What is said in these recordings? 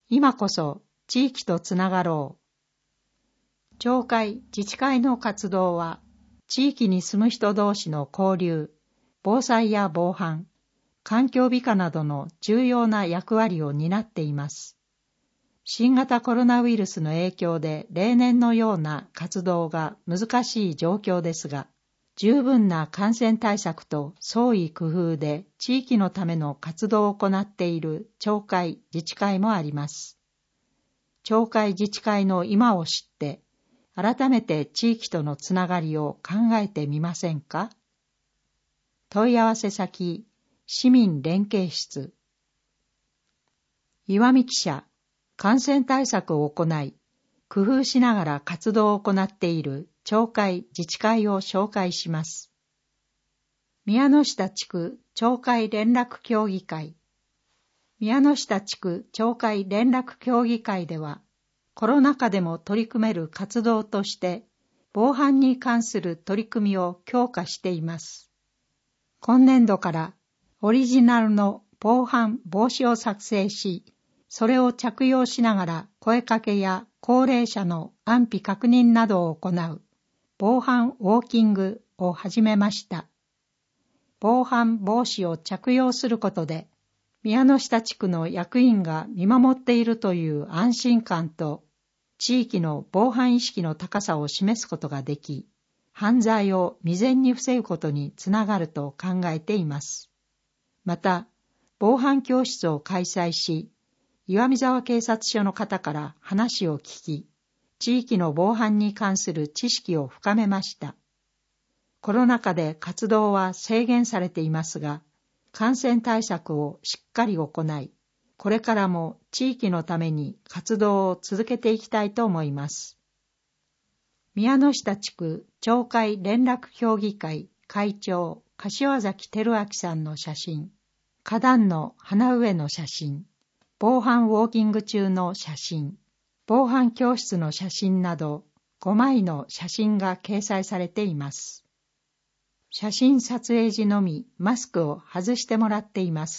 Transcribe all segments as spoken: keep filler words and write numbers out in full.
今こそ地域とつながろう。町会・自治会の活動は、地域に住む人同士の交流、防災や防犯、環境美化などの重要な役割を担っています。新型コロナウイルスの影響で例年のような活動が難しい状況ですが、十分な感染対策と創意工夫で地域のための活動を行っている町会・自治会もあります。町会・自治会の今を知って、改めて地域とのつながりを考えてみませんか？問い合わせ先、市民連携室。岩見記者、感染対策を行い、工夫しながら活動を行っている町会・自治会を紹介します。宮ノ下地区町会連絡協議会。宮ノ下地区町会連絡協議会では、コロナ禍でも取り組める活動として、防犯に関する取り組みを強化しています。今年度からオリジナルの防犯防止を作成し、それを着用しながら声かけや高齢者の安否確認などを行う防犯ウォーキングを始めました。防犯防止を着用することで、宮ノ下地区の役員が見守っているという安心感と、地域の防犯意識の高さを示すことができ、犯罪を未然に防ぐことにつながると考えています。また、防犯教室を開催し、岩見沢警察署の方から話を聞き、地域の防犯に関する知識を深めました。コロナ禍で活動は制限されていますが、感染対策をしっかり行い、これからも地域のために活動を続けていきたいと思います。宮ノ下地区町会連絡協議会会長柏崎照明さんの写真、花壇の花植えの写真、防犯ウォーキング中の写真、防犯教室の写真などごまいの写真が掲載されています。写真撮影時のみマスクを外してもらっています。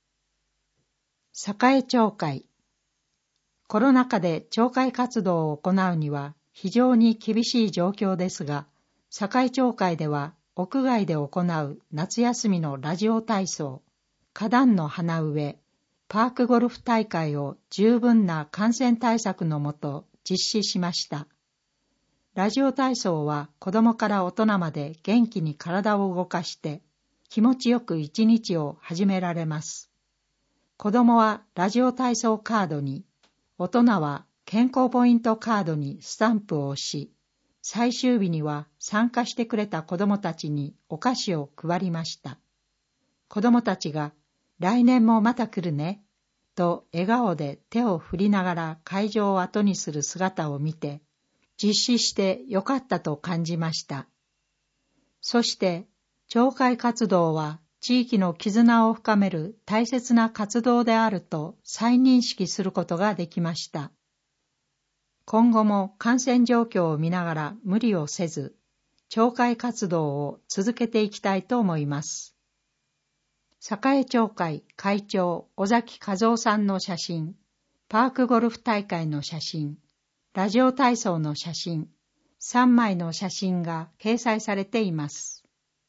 栄町会。コロナ禍で町会活動を行うには非常に厳しい状況ですが、栄町会では屋外で行う夏休みのラジオ体操、花壇の花植え、パークゴルフ大会を十分な感染対策のもと実施しました。ラジオ体操は子供から大人まで元気に体を動かして気持ちよく一日を始められます。子供はラジオ体操カードに、大人は健康ポイントカードにスタンプを押し、最終日には参加してくれた子供たちにお菓子を配りました。子供たちが来年もまた来るね、と笑顔で手を振りながら会場を後にする姿を見て、実施してよかったと感じました。そして、町会活動は地域の絆を深める大切な活動であると再認識することができました。今後も感染状況を見ながら無理をせず、町会活動を続けていきたいと思います。栄町会会長尾崎和夫さんの写真、パークゴルフ大会の写真、ラジオ体操の写真、さんまいの写真が掲載されています。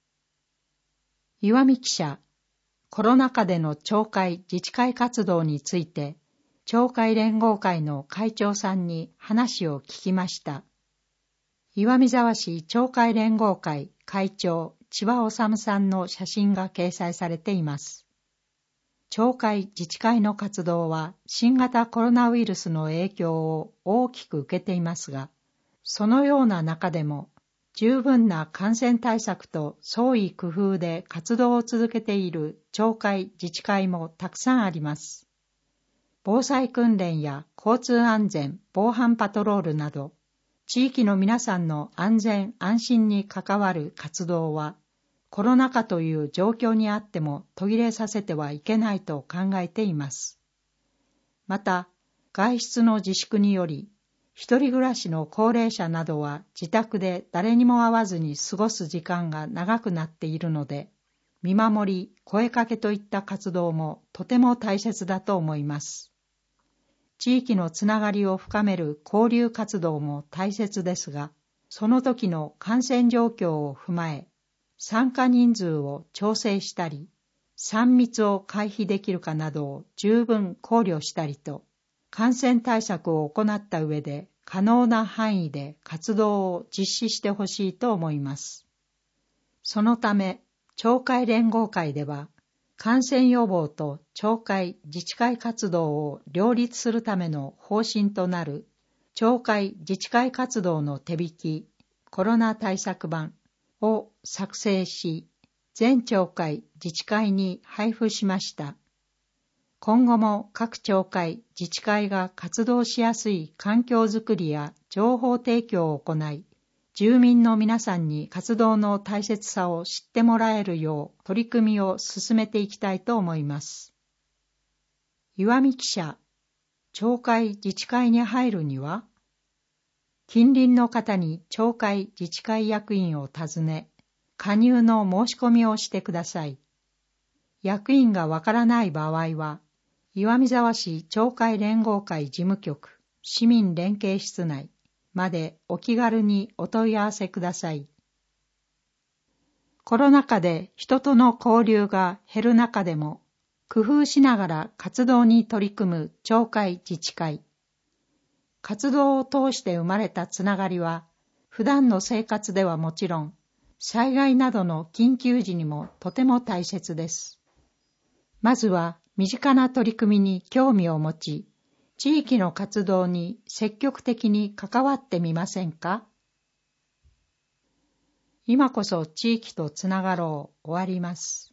岩見記者、コロナ禍での町会自治会活動について、町会連合会の会長さんに話を聞きました。岩見沢市町会連合会会長千葉治さんの写真が掲載されています。町会自治会の活動は新型コロナウイルスの影響を大きく受けていますが、そのような中でも十分な感染対策と創意工夫で活動を続けている町会自治会もたくさんあります。防災訓練や交通安全、防犯パトロールなど、地域の皆さんの安全安心に関わる活動は、コロナ禍という状況にあっても途切れさせてはいけないと考えています。また、外出の自粛により、一人暮らしの高齢者などは自宅で誰にも会わずに過ごす時間が長くなっているので、見守り、声かけといった活動もとても大切だと思います。 地域のつながりを深める交流活動も大切ですが、その時の感染状況を踏まえ、参加人数を調整したり、さん密を回避できるかなどを十分考慮したりと、感染対策を行った上で可能な範囲で活動を実施してほしいと思います。そのため、町会連合会では、感染予防と町会自治会活動を両立するための方針となる町会自治会活動の手引きコロナ対策版を作成し、全町会自治会に配布しました。今後も各町会自治会が活動しやすい環境づくりや情報提供を行い、住民の皆さんに活動の大切さを知ってもらえるよう取り組みを進めていきたいと思います。岩見記者、町会自治会に入るには、近隣の方に町会自治会役員を訪ね、加入の申し込みをしてください。役員がわからない場合は、岩見沢市町会連合会事務局市民連携室内までお気軽にお問い合わせください。コロナ禍で人との交流が減る中でも、工夫しながら活動に取り組む町会自治会。活動を通して生まれたつながりは、普段の生活ではもちろん、災害などの緊急時にもとても大切です。まずは身近な取り組みに興味を持ち、地域の活動に積極的に関わってみませんか？今こそ地域とつながろう終わります。